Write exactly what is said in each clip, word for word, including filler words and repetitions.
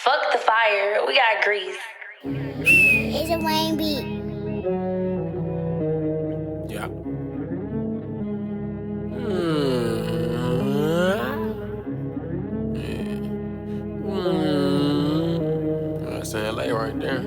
Fuck the fire, we got grease. It's a Wayne beat. Yeah. Mm. Mm. That's L A right there.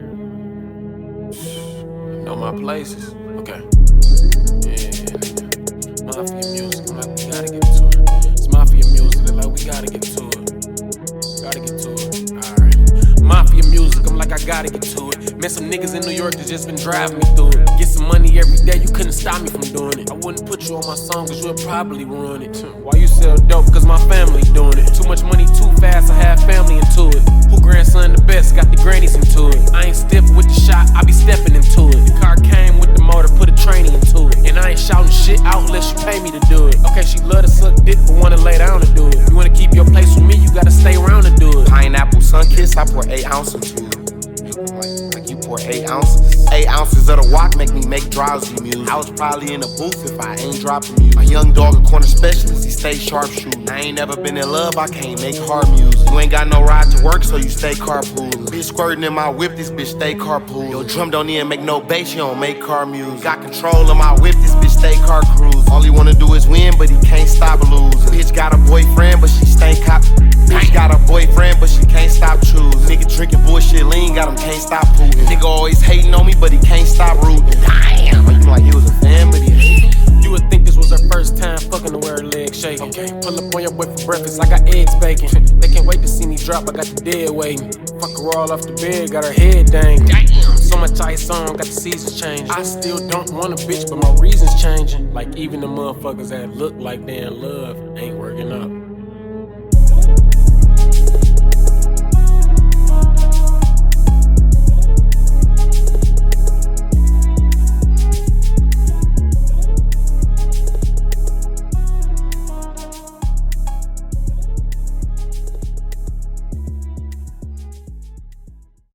Know my places. Okay. Yeah. Mafia music, I'm like, we gotta get to it. It's mafia music, they're like, we gotta get to it. Gotta get to it. Alright. Mafia music, I'm like, I gotta get to it. Met some niggas in New York that just been driving me through it. Get some money every day, you couldn't stop me from doing it. I wouldn't put you on my song, cause you'll probably ruin it. Why you sell dope? Cause my family doing it. Too much money too fast, I have family into it. Who grandson the best, got the grannies into it. I ain't stiff with the shot, I be stepping into it. The car came with the motor, put a training into it. And I ain't shouting shit out unless you pay me to do it. Okay, she love to suck dick, but wanna lay down to do it. You wanna keep your place with me, you gotta stay around to do it. Pineapple sun kiss, I pour eight ounces into it. Like, like you pour eight ounces. Eight ounces of the wok make me make drowsy music. I was probably in the booth if I ain't dropping music. My young dog a corner specialist, he stay sharpshooting. I ain't never been in love, I can't make hard music. You ain't got no ride to work, so you stay carpooling. Bitch squirting in my whip, this bitch stay carpooling. Your drum don't even make no bass, you don't make car music. Got control of my whip, this bitch stay car cruise. All he wanna do is win, but he can't stop losing. Bitch got a boyfriend, but she stay cop. Bitch got a boyfriend, but she can't stop choosing. Nigga drinking bullshit lean, got him can't stop pooting. Nigga always hating on me, but he can't stop rooting. Damn, you like he was a fan, but he hating. You would think this was her first time fucking to where her legs shaking. Okay, pull up on your boy for breakfast, I got eggs baking. They can't wait to see me drop, I got the dead waiting. Fuck her all off the bed, got her head dang. Damn, so much ice on, got the seasons changing. I still don't want a bitch, but my reasons changing. Like even the motherfuckers that look like they in love ain't working out.